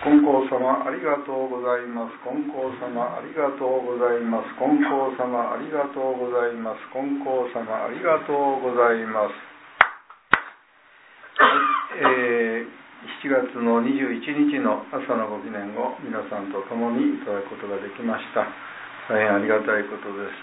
金光様ありがとうございます。金光様ありがとうございます。金光様ありがとうございます。金光様ありがとうございます。7月の21日の朝のご記念を皆さんと共にいただくことができました。大変ありがたいことです。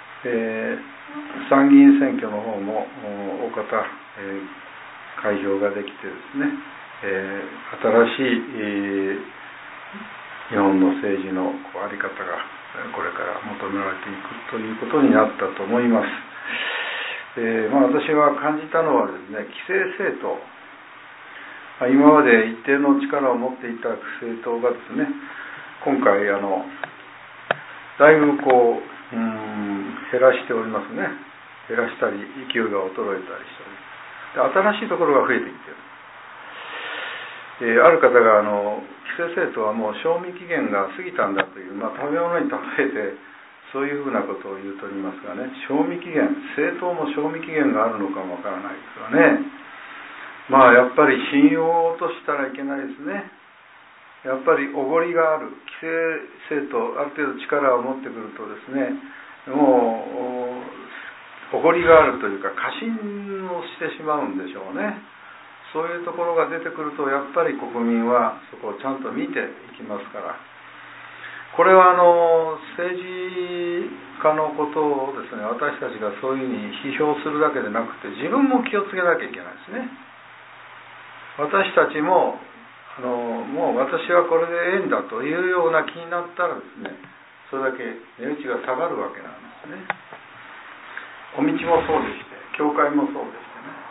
参議院選挙の方も大方、開票ができてですね、新しい、日本の政治の在り方がこれから求められていくということになったと思います。私は感じたのはですね、既成政党、今まで一定の力を持っていた政党がですね、今回だいぶ減らしておりますね。減らしたり勢いが衰えたりしており、新しいところが増えてきている。ある方が既成政党はもう賞味期限が過ぎたんだという、食べ物に例えてそういうふうなことを言うとおりますがね、賞味期限、政党も賞味期限があるのかもわからないですがね、やっぱり信用を落としたらいけないですね。やっぱりおごりがある既成政党、ある程度力を持ってくるとですね、もうおごりがあるというか過信をしてしまうんでしょうね。そういうところが出てくると、やっぱり国民はそこをちゃんと見ていきますから、これは政治家のことをですね、私たちがそういうふうに批評するだけでなくて、自分も気をつけなきゃいけないですね。私たちももう私はこれでええんだというような気になったらですね、それだけ値打ちが下がるわけなんですね。お道もそうでして、教会もそうでしてね、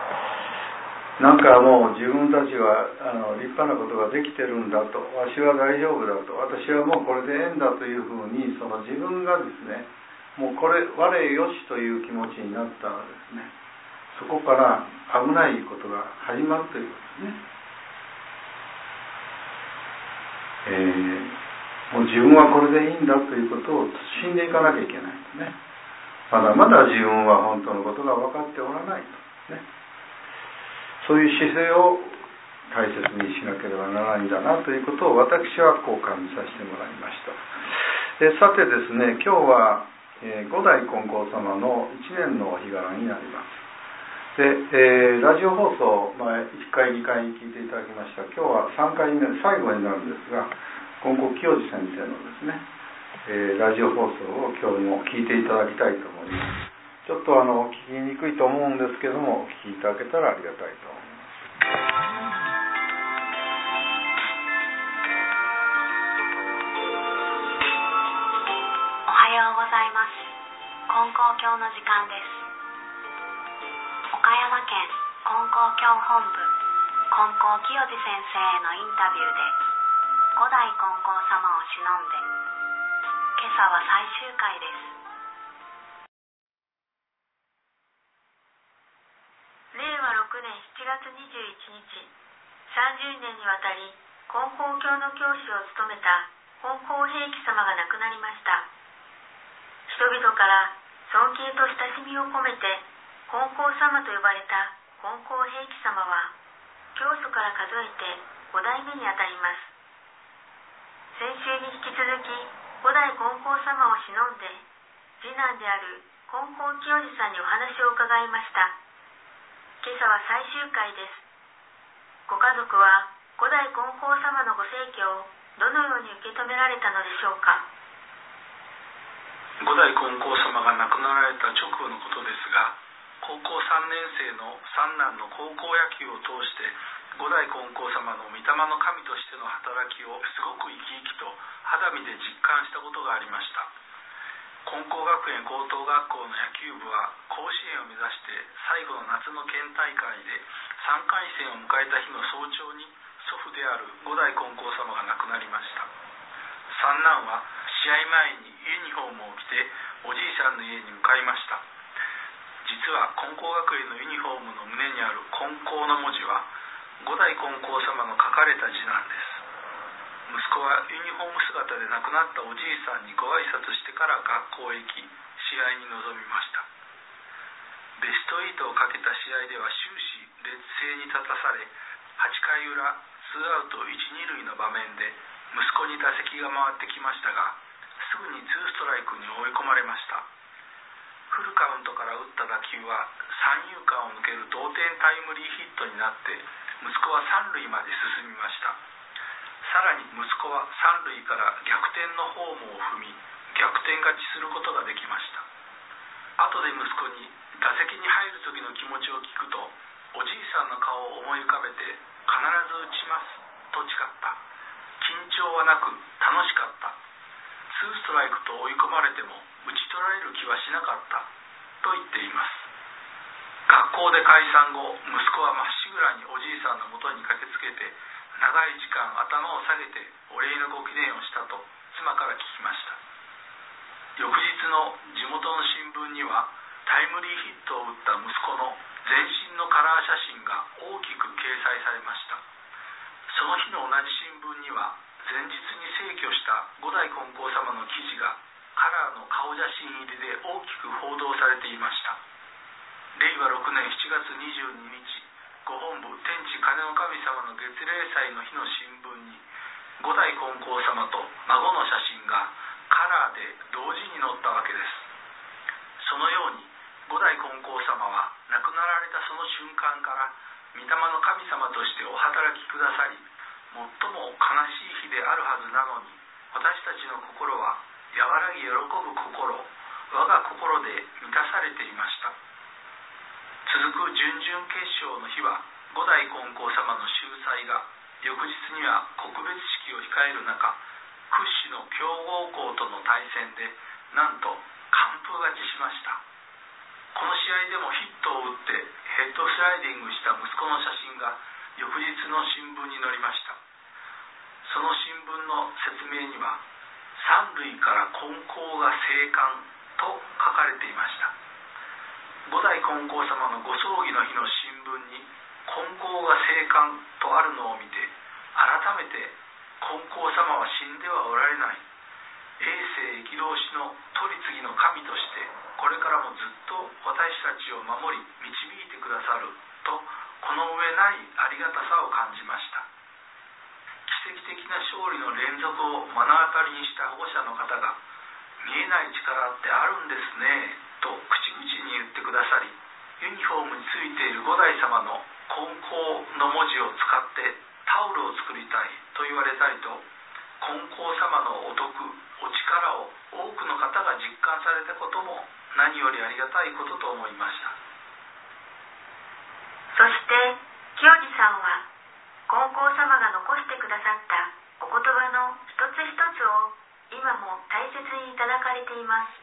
もう自分たちは立派なことができてるんだと、わしは大丈夫だと、私はもうこれでええんだというふうに、その自分がですね、もうこれ我よしという気持ちになったらですね、そこから危ないことが始まるということですね。もう自分はこれでいいんだということを慎んでいかなきゃいけないんですね。まだまだ自分は本当のことが分かっておらないと、ね、そういう姿勢を大切にしなければならないんだなということを私はこう感じさせてもらいました。さてですね、今日は五代金光様の1年のお日柄になります。で、ラジオ放送、1回2回聞いていただきました。今日は3回目、最後になるんですが、金光清次先生のですね、ラジオ放送を今日も聞いていただきたいと思います。ちょっと聞きにくいと思うんですけども、お聞きいただけたらありがたいと思います。 おはようございます。金光教の時間です。岡山県金光教本部金光清次先生へのインタビューで、五代金光様を偲んで、今朝は最終回です。令和6年7月21日、30年にわたり金光教の教師を務めた金光平記様が亡くなりました。人々から尊敬と親しみを込めて金光様と呼ばれた金光平記様は、教祖から数えて5代目にあたります。先週に引き続き五代金光様を偲んで、次男である金光清次さんにお話を伺いました。今朝は最終回です。ご家族は五代金光様のご逝去をどのように受け止められたのでしょうか。 五代金光様が亡くなられた直後のことですが、高校3年生の三男の高校野球を通して五代金光様の御霊の神としての働きをすごく生き生きと肌身で実感したことがありました。金光学園高等学校の野球部は甲子園を目指して最後の夏の県大会で3回戦を迎えた日の早朝に、祖父である五代金光様が亡くなりました。三男は試合前にユニフォームを着ておじいさんの家に向かいました。実は金光学園のユニフォームの胸にある金光の文字は五代金光様の書かれた字なんです。息子はユニフォーム姿で亡くなったおじいさんにご挨拶してから学校へ行き、試合に臨みました。ベスト8をかけた試合では終始劣勢に立たされ、8回裏、 ツーアウト一、二塁の場面で息子に打席が回ってきましたが、すぐにツーストライクに追い込まれました。フルカウントから打った打球は三遊間を抜ける同点タイムリーヒットになって、息子は三塁まで進みました。さらに息子は三塁から逆転のホームを踏み、逆転勝ちすることができました。後で息子に打席に入る時の気持ちを聞くと、おじいさんの顔を思い浮かべて、必ず打ちますと誓った。緊張はなく楽しかった。ツーストライクと追い込まれても打ち取られる気はしなかったと言っています。学校で解散後、息子はまっしぐらにおじいさんのもとに駆けつけて、長い時間頭を下げてお礼のご記念をしたと妻から聞きました。翌日の地元の新聞には、タイムリーヒットを打った息子の全身のカラー写真が大きく掲載されました。その日の同じ新聞には、前日に逝去した五代金光様の記事がカラーの顔写真入りで大きく報道されていました。令和6年7月22日、ご本部天地金の神様の月例祭の日の新聞に、五代金光様と孫の写真がカラーで同時に載ったわけです。そのように五代金光様は亡くなられたその瞬間から御霊の神様としてお働きくださり、最も悲しい日であるはずなのに、私たちの心は和らぎ喜ぶ心、我が心で満たされていました。続く準々決勝の日は、五代金光様の秀才が翌日には告別式を控える中、屈指の強豪校との対戦でなんと完封勝ちしました。この試合でもヒットを打ってヘッドスライディングした息子の写真が翌日の新聞に載りました。その新聞の説明には、三塁から金光が生還と書かれていました。五代金光様のご葬儀の日の新聞に金光が生還とあるのを見て、改めて金光様は死んではおられない、永世生老しの取り次ぎの神としてこれからもずっと私たちを守り導いてくださると、この上ないありがたさを感じました。奇跡的な勝利の連続を目の当たりにした保護者の方が、見えない力ってあるんですねと口々に言ってくださり、ユニフォームについている五代様の金光の文字を使ってタオルを作りたいと言われたりと、金光様のお徳、お力を多くの方が実感されたことも何よりありがたいことと思いました。 そして清治さんは、金光様が残してくださったお言葉の一つ一つを今も大切にいただかれています。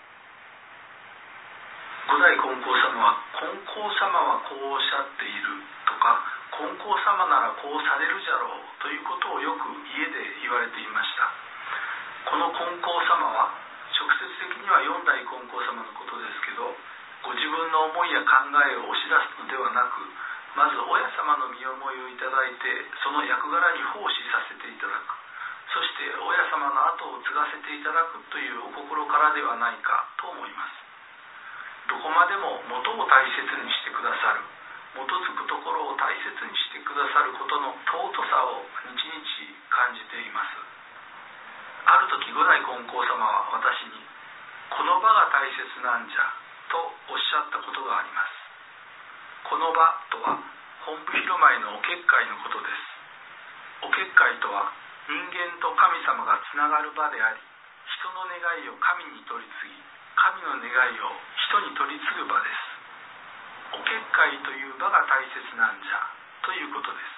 五代金光様は、金光様はこうおっしゃっているとか、金光様ならこうされるじゃろうということをよく家で言われていました。この金光様は直接的には四代金光様のことですけど、ご自分の思いや考えを押し出すのではなく、まず親様の身思いをいただいて、その役柄に奉仕させていただく、そして親様の後を継がせていただくというお心からではないかと思います。どこまでも元を大切にしてくださる、基づくところを大切にしてくださることの尊さを日々感じています。ある時、五代金光様は私に、この場が大切なんじゃとおっしゃったことがあります。この場とは本部広前のお結界のことです。お結界とは人間と神様がつながる場であり、人の願いを神に取り次ぎ、神の願いを人に取り次ぐ場です。お結界という場が大切なんじゃということです。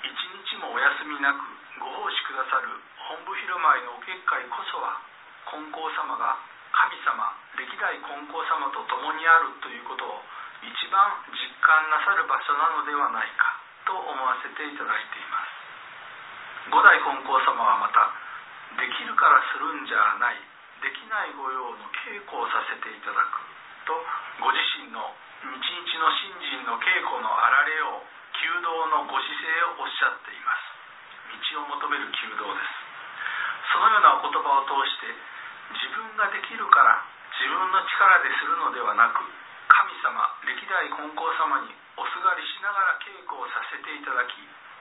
一日もお休みなくご奉仕くださる本部広前のお結界こそは、金光様が神様、歴代金光様と共にあるということを一番実感なさる場所なのではないかと思わせていただいています。五代金光様はまた、できるからするんじゃない、できない御用の稽古をさせていただくと、ご自身の日々の信心の稽古のあられを、求道のご姿勢をおっしゃっています。道を求める求道です。そのようなお言葉を通して、自分ができるから自分の力でするのではなく、神様、歴代金光様におすがりしながら稽古をさせていただき、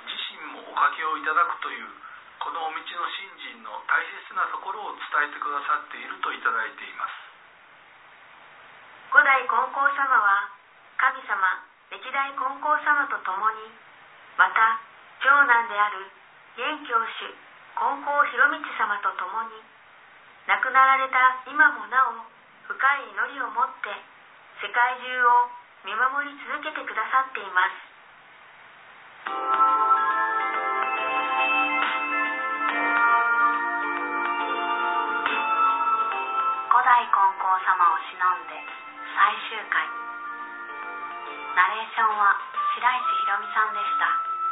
自身もおかけをいただくというこのお道の信心の大切なところを伝えてくださっているといただいています。 五代金光様は神様歴代金光様と共に、また長男である現教主金光博道様と共に、亡くなられた今もなお深い祈りを持って世界中を見守り続けてくださっています。五代金光様を偲んで最終回。ナレーションは白石ひろみさんでした。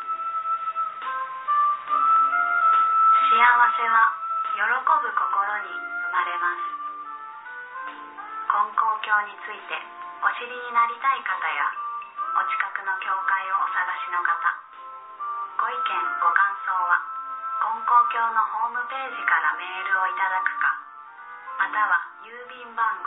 幸せは喜ぶ心に生まれます。金光教についてお知りになりたい方やお近くの教会をお探しの方、ご意見ご感想は金光教のホームページからメールをいただくか、または郵便番号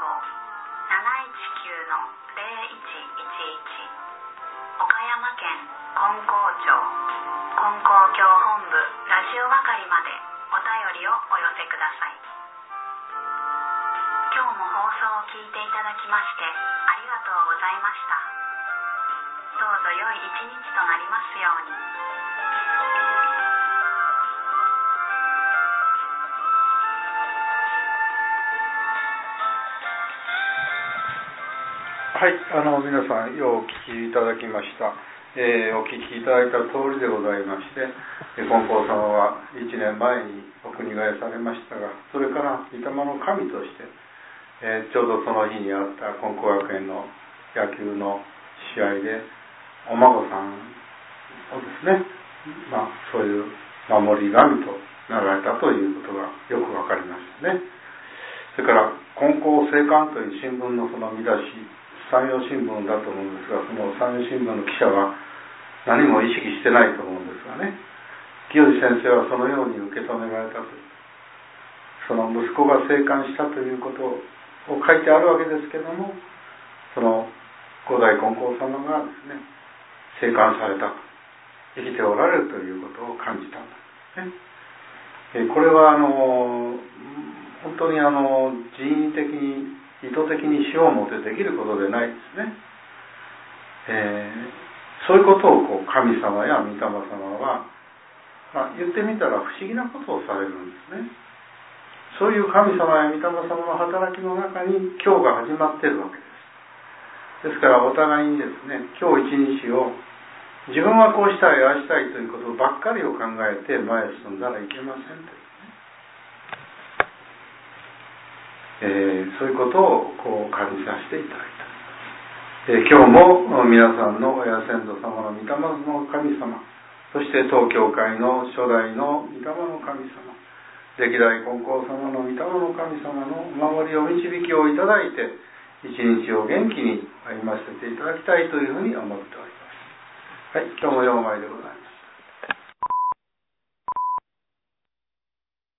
719-0111 岡山県金光町金光教本部ラジオ係までお便りをお寄せください。今日も放送を聞いていただきましてありがとうございました。どうぞ良い一日となりますように。 はい、皆さんようお聞きいただきました。お聞きいただいた通りでございまして、金光様は1年前にお国替えされましたが、それから御霊の神として、ちょうどその日にあった金光学園の野球の試合でお孫さんをですね、そういう守り神となられたということがよくわかりましたね。それから金光聖刊という新聞のその見出し、山陽新聞だと思うんですが、その山陽新聞の記者は何も意識してないと思うんですがね、清司先生はそのように受け止められたという、その息子が生還したということを書いてあるわけですけども、その五代金光様がですね、生還されたと、生きておられるということを感じたんですね。これは本当に人為的に意図的に死をもってできることでないですね。そういうことを神様や御霊様は、言ってみたら不思議なことをされるんですね。そういう神様や御霊様の働きの中に今日が始まっているわけです。ですからお互いにですね、今日一日を自分はこうしたいああしたいということばっかりを考えて前へ進んだらいけませんというね、そういうことを感じさせていただいた。今日も皆さんの親先祖様の御霊の神様、そして当教会の初代の御霊の神様、歴代金光様の御霊の神様のお守りを導きをいただいて、一日を元気に歩ませていただきたいというふうに思っております。はい、今日も4枚でございます。